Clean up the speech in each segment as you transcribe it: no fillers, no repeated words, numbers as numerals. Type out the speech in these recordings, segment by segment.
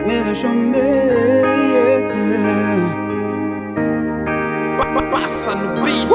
me deixam bem. Passa no beat.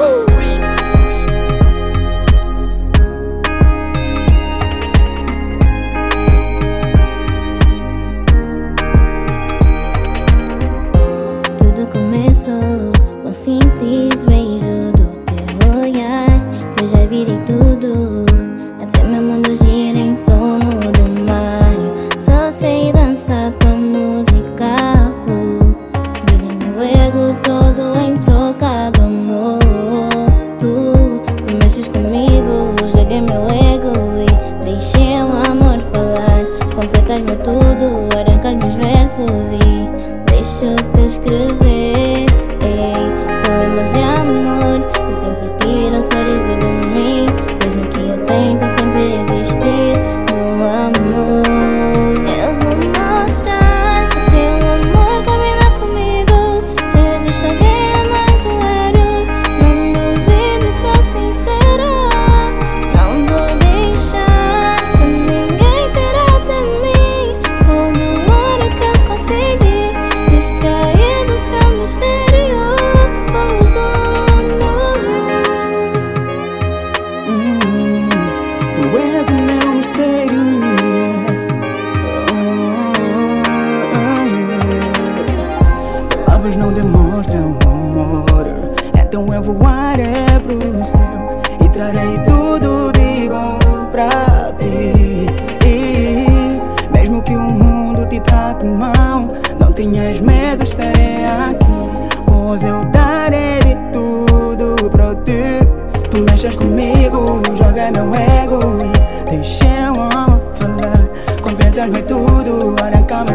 Tudo começou com um simples beijo do teu olhar, que eu já virei tudo, até meu mundo gira em torno do mar. Só sei dançar tua música, virei meu ego todo em troca do amor. Tu mexes comigo, joguei meu ego e deixei o amor falar. Completas meu tudo, arrancas meus versos e deixo-te escrever poemas de amor que sempre tiram um sorriso de mim, mesmo que eu tente sempre resistir no amor. Eu vou mostrar que teu amor caminha comigo. Se existe alguém é mais um héroe, não duvido, sou sincera. Não vou deixar que ninguém tire de mim todo o ouro que eu consegui, extrair do seu mistério os amor. Tu és o meu mistério. Palavras não demonstram amor, então eu voarei pro céu e trarei tudo de bom pra ti. Mesmo que o mundo te trate mal, não tenhas medo, estarei aqui, pois eu darei de tudo pra ti. Tu mexes comigo, joga meu ego e deixei o amor falar. Completas-me tudo, arranca